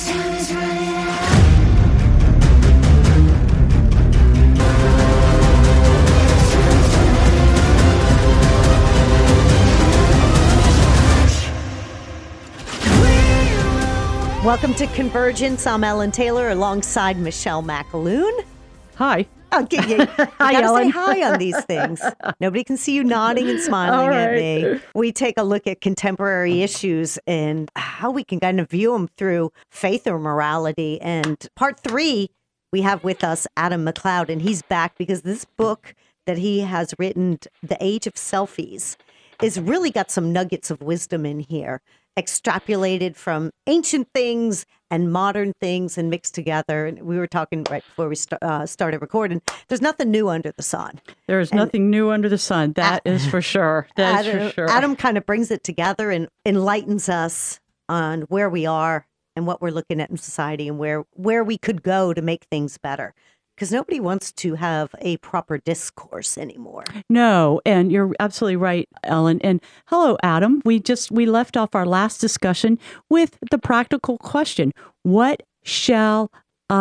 Welcome to Convergence. I'm Ellen Taylor alongside Michelle McAloon. Hi. Okay, you gotta say hi on these things. Nobody can see you nodding and smiling at me. We take a look at contemporary issues and how we can kind of view them through faith or morality. And part 3, we have with us Adam McLeod, and he's back because this book that he has written, The Age of Selfies, is really got some nuggets of wisdom in here, extrapolated from ancient things and modern things and mixed together. And we were talking right before we started recording. There's nothing new under the sun. There is nothing new under the sun. That is for sure. That is for sure. Adam kind of brings it together and enlightens us on where we are and what we're looking at in society and where we could go to make things better. Because nobody wants to have a proper discourse anymore. No, and you're absolutely right, Ellen. And hello, Adam. We left off our last discussion with the practical question, what shall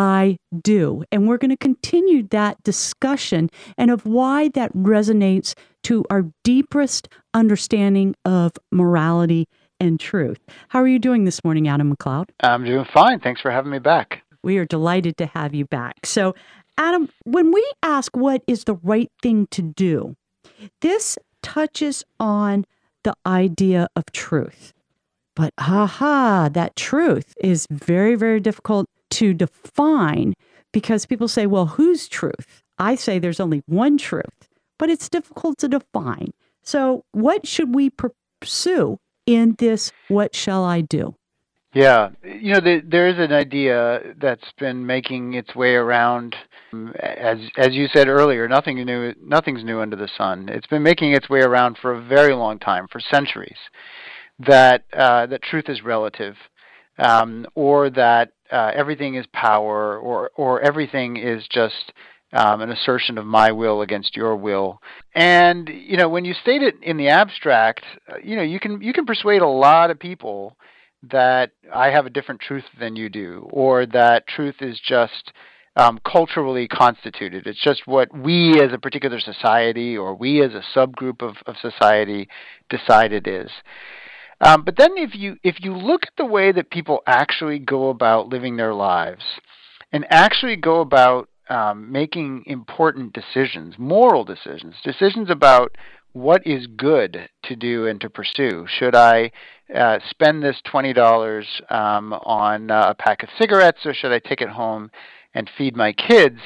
I do? And we're going to continue that discussion and of why that resonates to our deepest understanding of morality and truth. How are you doing this morning, Adam McLeod? I'm doing fine. Thanks for having me back. We are delighted to have you back. So, Adam, when we ask what is the right thing to do, this touches on the idea of truth. But that truth is very, very difficult to define because people say, well, whose truth? I say there's only one truth, but it's difficult to define. So what should we pursue in this what shall I do? Yeah, there is an idea that's been making its way around, as you said earlier, nothing's new under the sun. It's been making its way around for a very long time, for centuries, that truth is relative, or that everything is power, or everything is just an assertion of my will against your will. And when you state it in the abstract, you can persuade a lot of people that I have a different truth than you do, or that truth is just culturally constituted. It's just what we as a particular society or we as a subgroup of society decide it is. But then if you look at the way that people actually go about living their lives and actually go about making important decisions, moral decisions about what is good to do and to pursue. Should I spend this $20 on a pack of cigarettes, or should I take it home and feed my kids?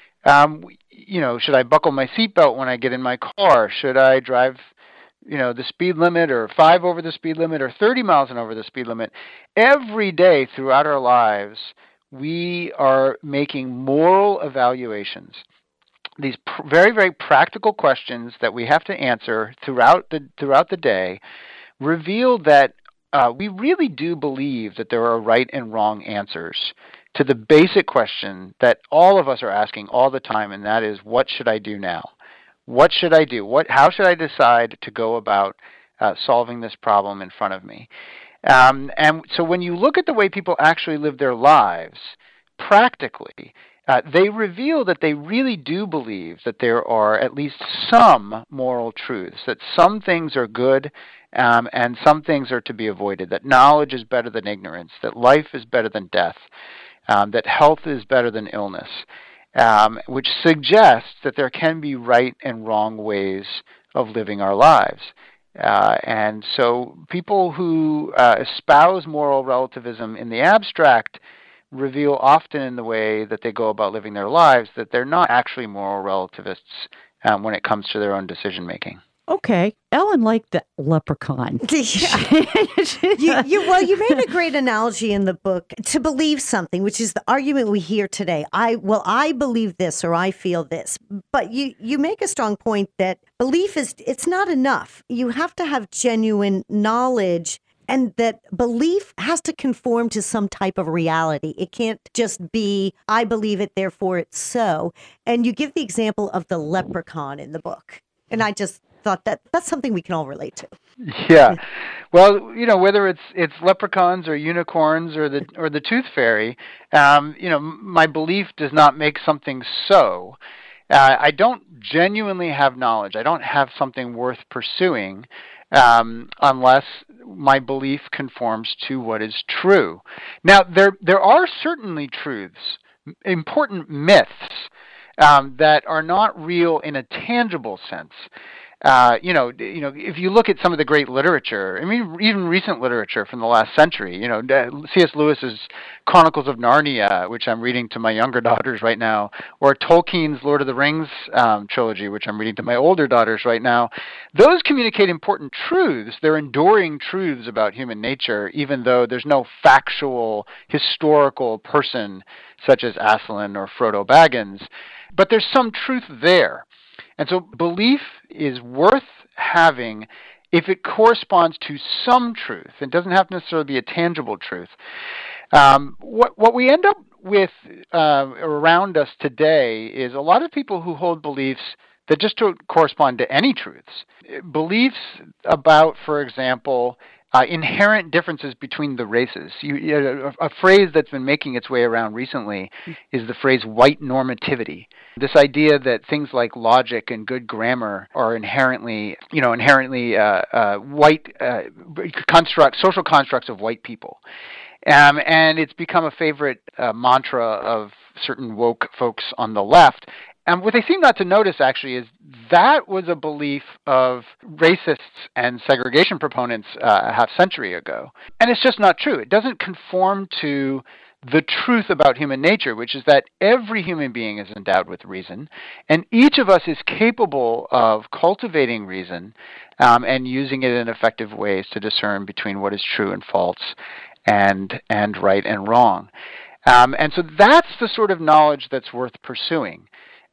Should I buckle my seatbelt when I get in my car? Should I drive, the speed limit, or 5 over the speed limit, or 30 miles over the speed limit? Every day throughout our lives, we are making moral evaluations. These very, very practical questions that we have to answer throughout the day reveal that we really do believe that there are right and wrong answers to the basic question that all of us are asking all the time, and that is, what should I do now? What should I do? How should I decide to go about solving this problem in front of me? And so when you look at the way people actually live their lives, practically, they reveal that they really do believe that there are at least some moral truths, that some things are good and some things are to be avoided, that knowledge is better than ignorance, that life is better than death, that health is better than illness, which suggests that there can be right and wrong ways of living our lives. And so people who espouse moral relativism in the abstract reveal often in the way that they go about living their lives that they're not actually moral relativists when it comes to their own decision making. Okay. Ellen liked the leprechaun. You made a great analogy in the book to believe something, which is the argument we hear today. I believe this, or I feel this. But you make a strong point that belief it's not enough. You have to have genuine knowledge, and that belief has to conform to some type of reality. It can't just be, I believe it, therefore it's so. And you give the example of the leprechaun in the book. And I just thought that that's something we can all relate to. Yeah. Well, whether it's leprechauns or unicorns or the tooth fairy, my belief does not make something so. I don't genuinely have knowledge. I don't have something worth pursuing unless my belief conforms to what is true. Now, there are certainly truths, important myths that are not real in a tangible sense. If you look at some of the great literature, I mean, even recent literature from the last century, C.S. Lewis's Chronicles of Narnia, which I'm reading to my younger daughters right now, or Tolkien's Lord of the Rings trilogy, which I'm reading to my older daughters right now, those communicate important truths. They're enduring truths about human nature, even though there's no factual, historical person such as Aslan or Frodo Baggins. But there's some truth there. And so belief is worth having if it corresponds to some truth. It doesn't have to necessarily be a tangible truth. What we end up with around us today is a lot of people who hold beliefs that just don't correspond to any truths. Beliefs about, for example, inherent differences between the races. A phrase that's been making its way around recently is the phrase white normativity. This idea that things like logic and good grammar are inherently white social constructs of white people. And it's become a favorite mantra of certain woke folks on the left. And what they seem not to notice, actually, is that was a belief of racists and segregation proponents a half-century ago. And it's just not true. It doesn't conform to the truth about human nature, which is that every human being is endowed with reason, and each of us is capable of cultivating reason and using it in effective ways to discern between what is true and false and right and wrong. And so that's the sort of knowledge that's worth pursuing.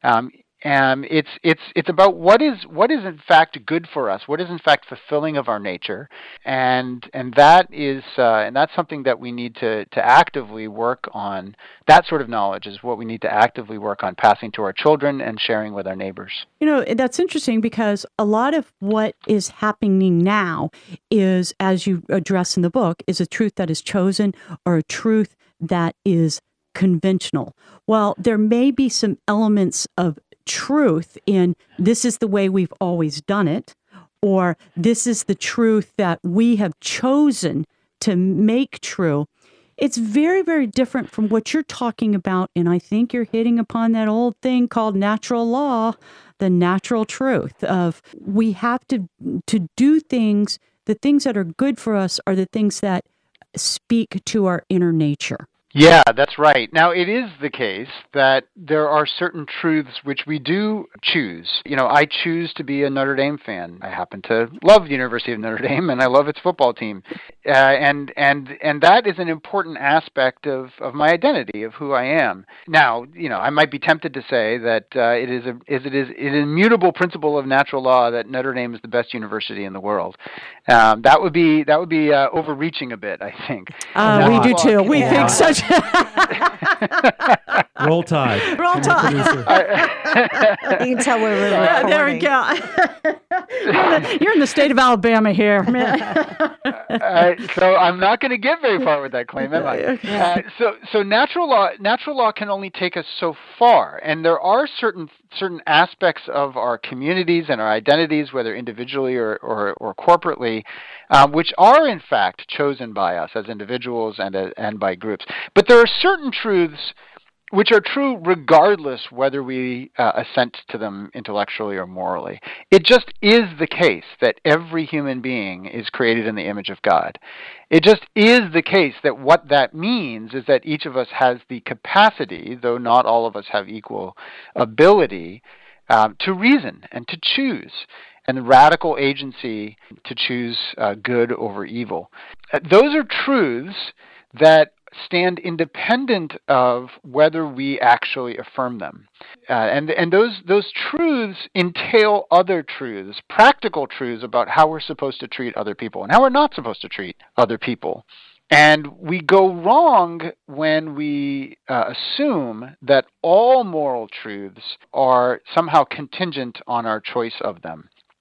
It's about what is in fact good for us, what is in fact fulfilling of our nature, and that's something that we need to actively work on. That sort of knowledge is what we need to actively work on passing to our children and sharing with our neighbors. That's interesting because a lot of what is happening now is, as you address in the book, is a truth that is chosen or a truth that is conventional. Well, there may be some elements of truth in this is the way we've always done it, or this is the truth that we have chosen to make true. It's very, very different from what you're talking about, and I think you're hitting upon that old thing called natural law, the natural truth of we have to do things, the things that are good for us are the things that speak to our inner nature. Yeah, that's right. Now, it is the case that there are certain truths which we do choose. I choose to be a Notre Dame fan. I happen to love the University of Notre Dame, and I love its football team. And that is an important aspect of my identity, of who I am. Now, I might be tempted to say that it is an immutable principle of natural law that Notre Dame is the best university in the world. That would be overreaching a bit, I think. We do too. We think such. Roll Tide. Roll Tide. You can tell we're recording. There we go. You're in the state of Alabama here. So I'm not going to get very far with that claim, am I? So natural law can only take us so far, and there are certain aspects of our communities and our identities, whether individually or corporately, which are in fact chosen by us as individuals and by groups. But there are certain truths which are true regardless whether we assent to them intellectually or morally. It just is the case that every human being is created in the image of God. It just is the case that what that means is that each of us has the capacity, though not all of us have equal ability, to reason and to choose, and the radical agency to choose good over evil. Those are truths that stand independent of whether we actually affirm them. And those truths entail other truths, practical truths about how we're supposed to treat other people and how we're not supposed to treat other people. And we go wrong when we assume that all moral truths are somehow contingent on our choice of them.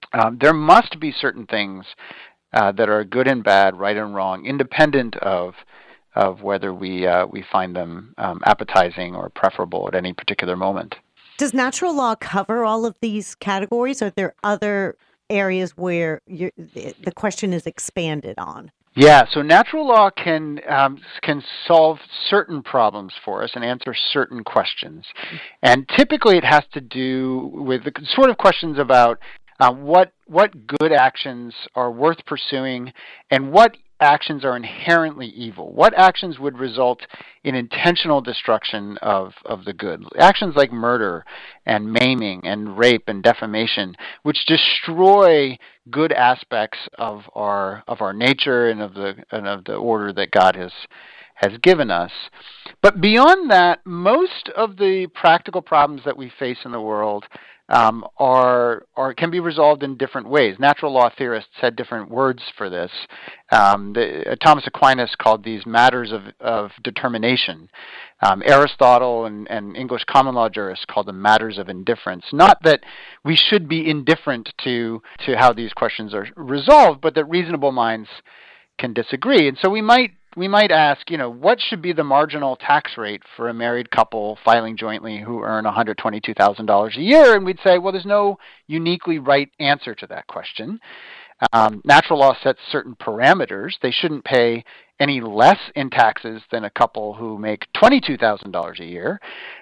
there must be certain things that are good and bad, right and wrong, independent of whether we find them appetizing or preferable at any particular moment. Does natural law cover all of these categories? Or are there other areas where the question is expanded on? Yeah, so natural law can solve certain problems for us and answer certain questions, and typically it has to do with the sort of questions about what good actions are worth pursuing and what actions are inherently evil. What actions would result in intentional destruction of the good? Actions like murder and maiming and rape and defamation, which destroy good aspects of our nature and of the order that God has given us. But beyond that, most of the practical problems that we face in the world can be resolved in different ways. Natural law theorists had different words for this. Thomas Aquinas called these matters of determination. Aristotle and English common law jurists called them matters of indifference. Not that we should be indifferent to how these questions are resolved, but that reasonable minds can disagree. And so we might ask, what should be the marginal tax rate for a married couple filing jointly who earn $122,000 a year? And we'd say, well, there's no uniquely right answer to that question. Natural law sets certain parameters. They shouldn't pay any less in taxes than a couple who make $22,000 a year.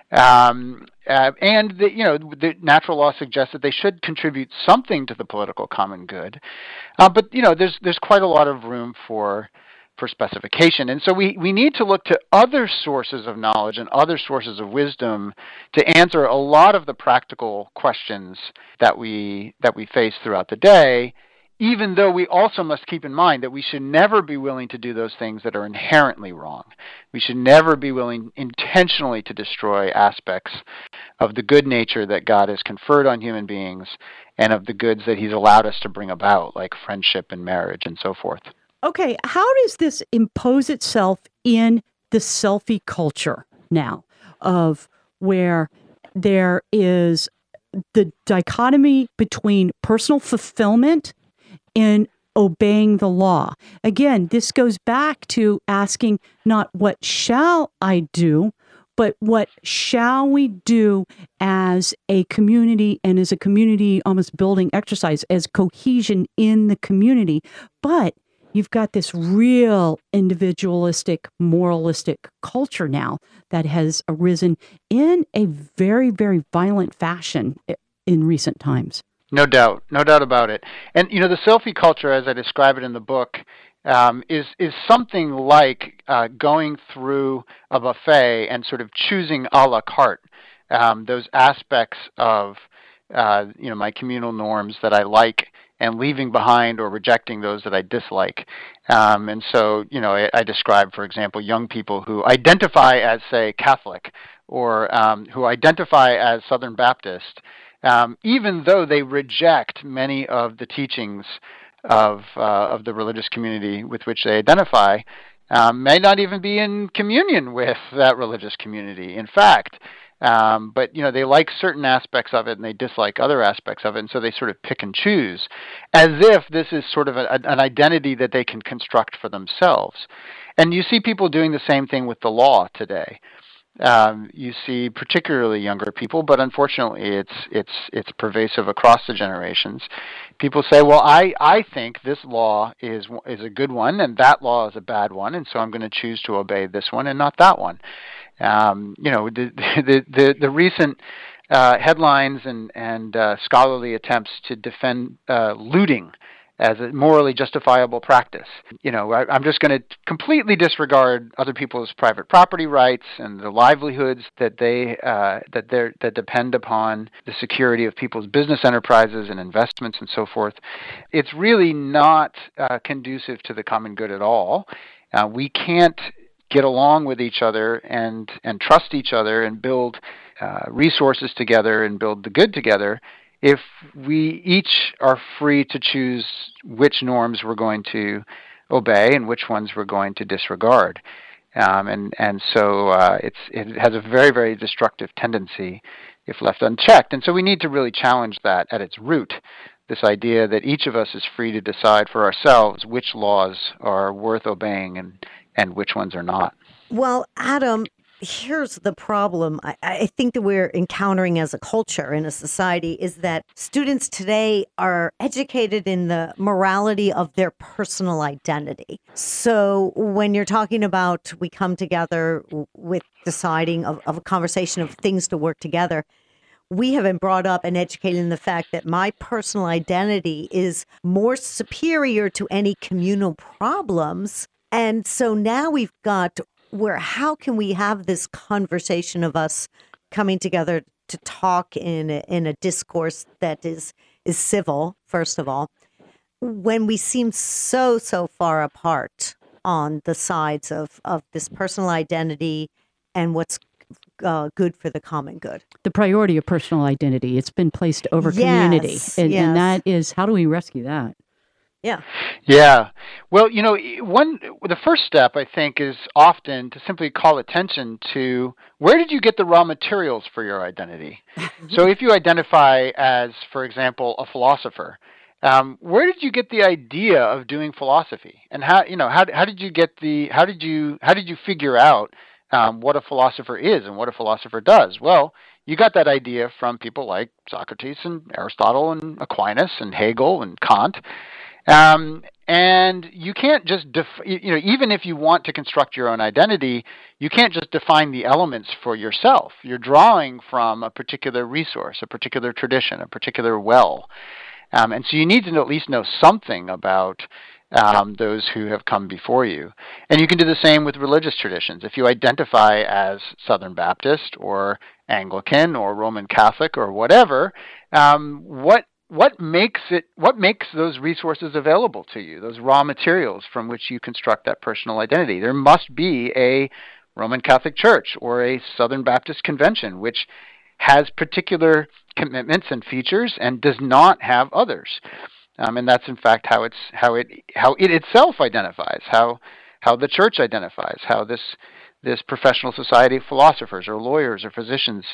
The natural law suggests that they should contribute something to the political common good. But there's quite a lot of room for specification. And so we need to look to other sources of knowledge and other sources of wisdom to answer a lot of the practical questions that we face throughout the day, even though we also must keep in mind that we should never be willing to do those things that are inherently wrong. We should never be willing intentionally to destroy aspects of the good nature that God has conferred on human beings and of the goods that He's allowed us to bring about, like friendship and marriage and so forth. Okay, how does this impose itself in the selfie culture now, of where there is the dichotomy between personal fulfillment and obeying the law? Again, this goes back to asking not what shall I do, but what shall we do as a community, and as a community almost building exercise, as cohesion in the community. But you've got this real individualistic, moralistic culture now that has arisen in a very, very violent fashion in recent times. No doubt about it. And the selfie culture, as I describe it in the book, is something like going through a buffet and sort of choosing a la carte those aspects of my communal norms that I like, and leaving behind or rejecting those that I dislike. And so, I describe, for example, young people who identify as, say, Catholic, or who identify as Southern Baptist, even though they reject many of the teachings of the religious community with which they identify, may not even be in communion with that religious community. In fact, but they like certain aspects of it and they dislike other aspects of it, and so they sort of pick and choose, as if this is sort of an identity that they can construct for themselves. And you see people doing the same thing with the law today. You see particularly younger people, but unfortunately it's pervasive across the generations. People say, well, I think this law is a good one and that law is a bad one, and so I'm going to choose to obey this one and not that one. The recent headlines and scholarly attempts to defend looting as a morally justifiable practice. I'm just going to completely disregard other people's private property rights and the livelihoods that that depend upon the security of people's business enterprises and investments and so forth. It's really not conducive to the common good at all. We can't get along with each other and trust each other and build resources together and build the good together if we each are free to choose which norms we're going to obey and which ones we're going to disregard. And so it has a very, very destructive tendency if left unchecked. And so we need to really challenge that at its root, this idea that each of us is free to decide for ourselves which laws are worth obeying and which ones are not. Well, Adam, here's the problem I think that we're encountering as a culture in a society is that students today are educated in the morality of their personal identity. So when you're talking about we come together with deciding of a conversation of things to work together, we have been brought up and educated in the fact that my personal identity is more superior to any communal problems. And so now we've got where how can we have this conversation of us coming together to talk in a discourse that is civil, first of all, when we seem so far apart on the sides of this personal identity and what's good for the common good. The priority of personal identity, it's been placed over community. And that is, how do we rescue that? Yeah. Yeah. Well, the first step, I think, is often to simply call attention to where did you get the raw materials for your identity? So if you identify as, for example, a philosopher, where did you get the idea of doing philosophy? And how did you figure out what a philosopher is and what a philosopher does? Well, you got that idea from people like Socrates and Aristotle and Aquinas and Hegel and Kant. And you can't just, even if you want to construct your own identity, you can't just define the elements for yourself. You're drawing from a particular resource, a particular tradition, a particular well. And so you need to at least know something about those who have come before you. And you can do the same with religious traditions. If you identify as Southern Baptist or Anglican or Roman Catholic or whatever, what makes those resources available to you, those raw materials from which you construct that personal identity? There must be a Roman Catholic Church or a Southern Baptist Convention which has particular commitments and features and does not have others. And that's in fact how it itself identifies, how the church identifies, how this professional society of philosophers or lawyers or physicians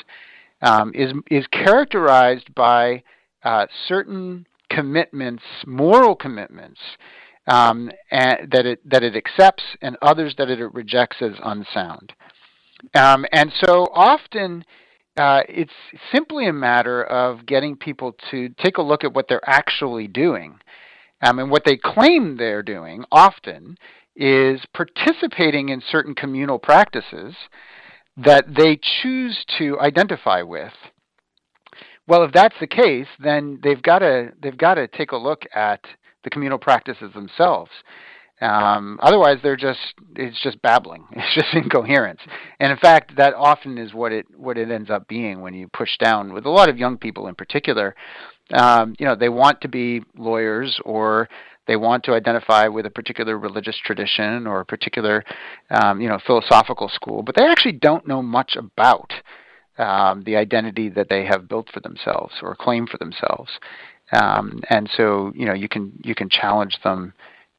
is characterized by certain commitments, moral commitments, and that it accepts, and others that it rejects as unsound. And so often it's simply a matter of getting people to take a look at what they're actually doing. And what they claim they're doing often is participating in certain communal practices that they choose to identify with. Well, if that's the case, then they've got to take a look at the communal practices themselves. Otherwise, it's just babbling. It's just incoherence. And in fact, that often is what it ends up being when you push down with a lot of young people in particular. They want to be lawyers, or they want to identify with a particular religious tradition or a particular philosophical school, but they actually don't know much about the identity that they have built for themselves or claim for themselves. And so you can challenge them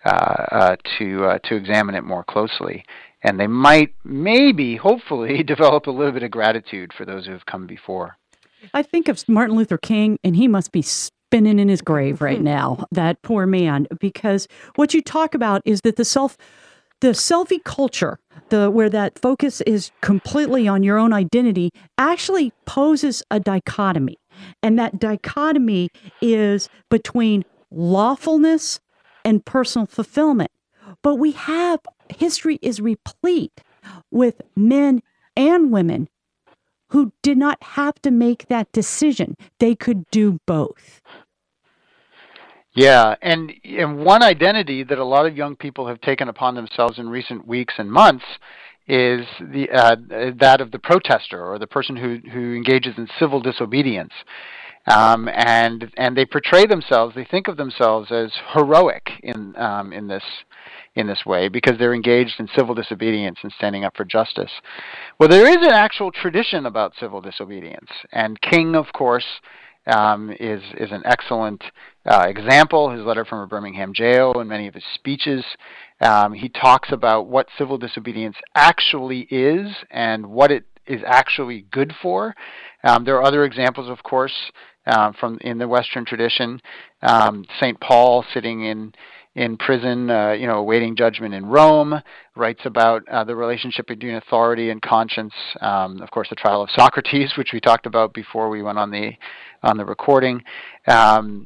to examine it more closely, and they might hopefully develop a little bit of gratitude for those who have come before. I think of Martin Luther King, and he must be spinning in his grave right now, that poor man, because what you talk about is that the selfie culture, where that focus is completely on your own identity, actually poses a dichotomy. And that dichotomy is between lawfulness and personal fulfillment. But history is replete with men and women who did not have to make that decision. They could do both. Yeah, and one identity that a lot of young people have taken upon themselves in recent weeks and months is that of the protester, or the person who engages in civil disobedience. And they portray themselves, they think of themselves as heroic in this way because they're engaged in civil disobedience and standing up for justice. Well, there is an actual tradition about civil disobedience, and King, of course, is an excellent example. His letter from a Birmingham jail and many of his speeches, he talks about what civil disobedience actually is and what it is actually good for. There are other examples, of course, from in the Western tradition. St. Paul, sitting in prison, awaiting judgment in Rome, writes about the relationship between authority and conscience. Of course, the trial of Socrates, which we talked about before we went on the recording, and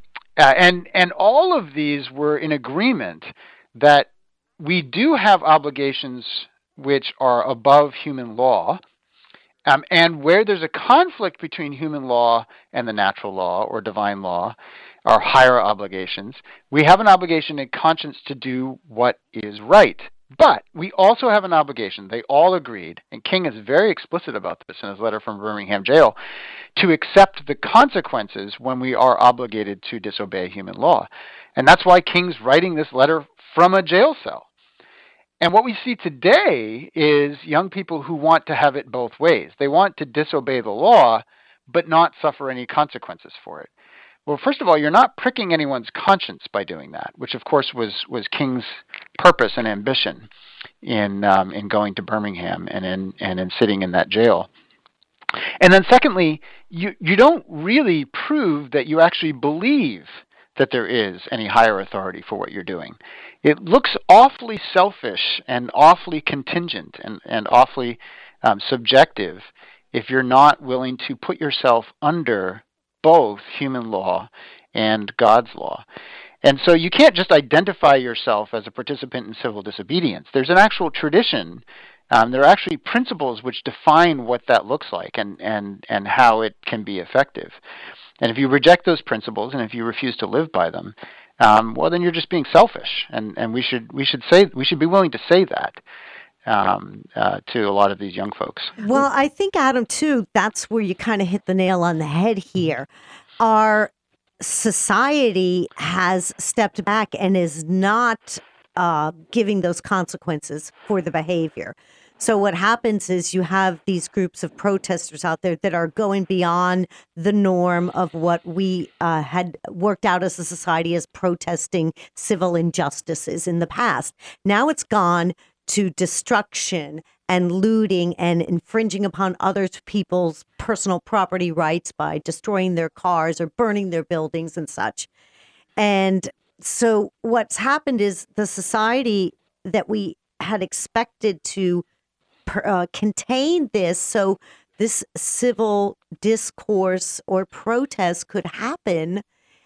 all of these were in agreement that we do have obligations which are above human law, and where there's a conflict between human law and the natural law or divine law, our higher obligations, we have an obligation in conscience to do what is right. But we also have an obligation, they all agreed, and King is very explicit about this in his letter from Birmingham jail, to accept the consequences when we are obligated to disobey human law. And that's why King's writing this letter from a jail cell. And what we see today is young people who want to have it both ways. They want to disobey the law, but not suffer any consequences for it. Well, first of all, you're not pricking anyone's conscience by doing that, which of course was King's purpose and ambition in going to Birmingham and in sitting in that jail. And then secondly, you don't really prove that you actually believe that there is any higher authority for what you're doing. It looks awfully selfish and awfully contingent and awfully subjective if you're not willing to put yourself under both human law and God's law. And so you can't just identify yourself as a participant in civil disobedience. There's an actual tradition. There are actually principles which define what that looks like and how it can be effective. And if you reject those principles and if you refuse to live by them, well, then you're just being selfish. And we should be willing to say that to a lot of these young folks. Well, I think, Adam, too, that's where you kind of hit the nail on the head here. Our society has stepped back and is not giving those consequences for the behavior. So what happens is you have these groups of protesters out there that are going beyond the norm of what we had worked out as a society as protesting civil injustices in the past. Now it's gone to destruction and looting and infringing upon other people's personal property rights by destroying their cars or burning their buildings and such. And so what's happened is the society that we had expected to contain this, so this civil discourse or protest could happen,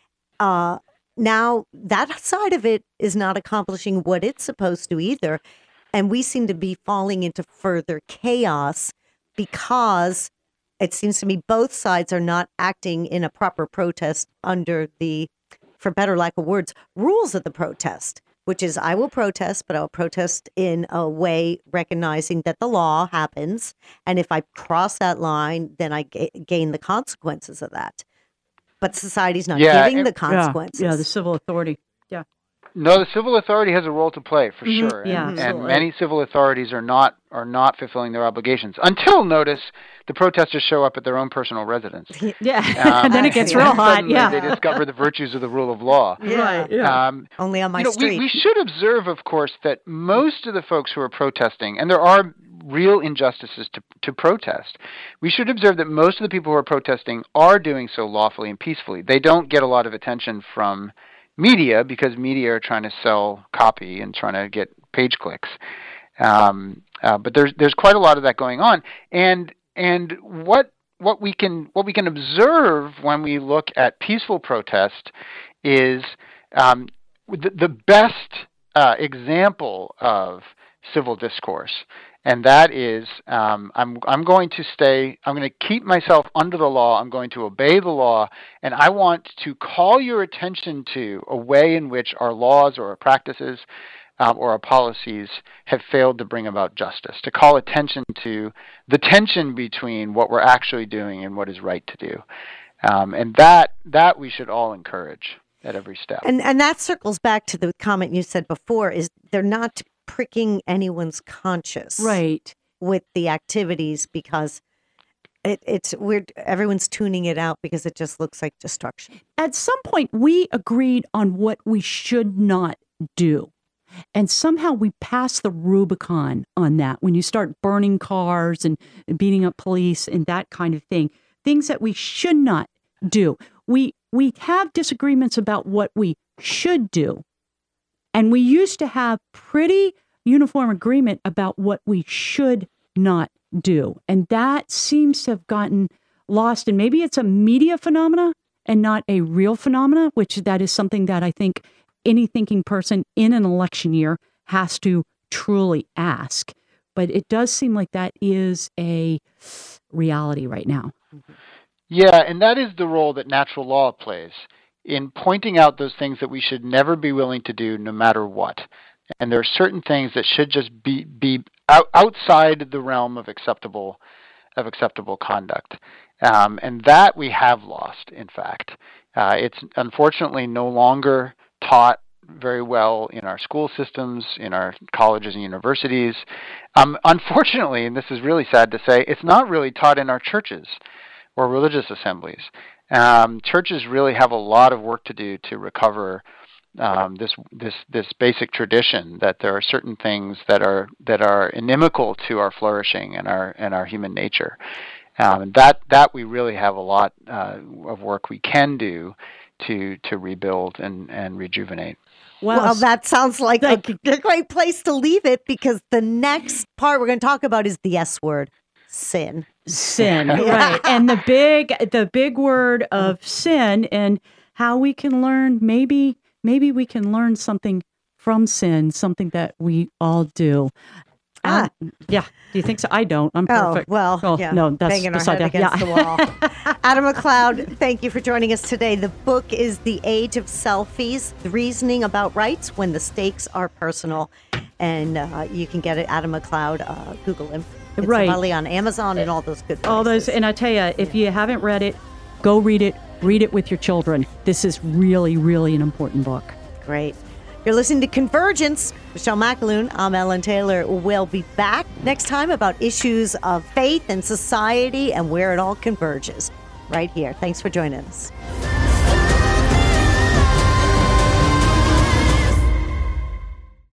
now that side of it is not accomplishing what it's supposed to either. And we seem to be falling into further chaos because it seems to me both sides are not acting in a proper protest under the, for better lack of words, rules of the protest, which is I will protest, but I'll protest in a way recognizing that the law happens. And if I cross that line, then I gain the consequences of that. But society's not giving the consequences. Yeah, the civil authority. Yeah. No, the civil authority has a role to play for sure, and many civil authorities are not fulfilling their obligations until, notice, the protesters show up at their own personal residence. And then it gets real hot. They discover the virtues of the rule of law. Only on my street. We should observe, of course, that most of the folks who are protesting, and there are real injustices to protest, we should observe that most of the people who are protesting are doing so lawfully and peacefully. They don't get a lot of attention from media because media are trying to sell copy and trying to get page clicks. But there's quite a lot of that going on. And what we can observe when we look at peaceful protest is the best example of civil discourse. And that is, I'm going to keep myself under the law, I'm going to obey the law, and I want to call your attention to a way in which our laws or our practices or our policies have failed to bring about justice, to call attention to the tension between what we're actually doing and what is right to do. And that we should all encourage at every step. And that circles back to the comment you said before, is they're not pricking anyone's conscience with the activities because it's weird. Everyone's tuning it out because it just looks like destruction. At some point, we agreed on what we should not do. And somehow we passed the Rubicon on that. When you start burning cars and beating up police and that kind of thing, things that we should not do. we have disagreements about what we should do. And we used to have pretty uniform agreement about what we should not do. And that seems to have gotten lost. And maybe it's a media phenomena and not a real phenomena, which that is something that I think any thinking person in an election year has to truly ask. But it does seem like that is a reality right now. Yeah, and that is the role that natural law plays in pointing out those things that we should never be willing to do no matter what. And there are certain things that should just be outside the realm of acceptable conduct. And that we have lost, in fact. It's unfortunately no longer taught very well in our school systems, in our colleges and universities. Unfortunately, and this is really sad to say, it's not really taught in our churches or religious assemblies. Churches really have a lot of work to do to recover this basic tradition that there are certain things that are inimical to our flourishing and our human nature. And that we really have a lot of work we can do to rebuild and rejuvenate. Well, that sounds like a great place to leave it, because the next part we're going to talk about is the S word, sin. Sin, right. And the big word of sin, and how we can learn, maybe we can learn something from sin, something that we all do. Yeah. Do you think so? I don't. I'm perfect. No, that's banging our head against the wall. Adam McLeod, thank you for joining us today. The book is The Age of Selfies, The Reasoning About Rights When the Stakes Are Personal. And you can get it, Adam McLeod, Google him. It's probably on Amazon and all those good places. All those, and I tell you, if you haven't read it, go read it. Read it with your children. This is really, really an important book. Great. You're listening to Convergence. Michelle McAloon, I'm Ellen Taylor. We'll be back next time about issues of faith and society and where it all converges. Right here. Thanks for joining us.